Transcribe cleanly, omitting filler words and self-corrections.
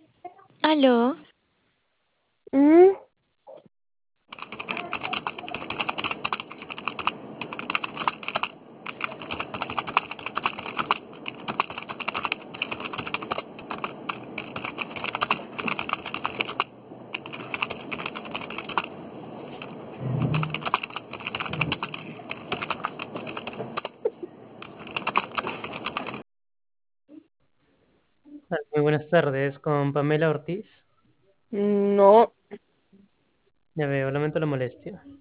Aló, Mm, Muy buenas tardes, con Pamela Ortiz. no, Ya veo, lamento la molestia.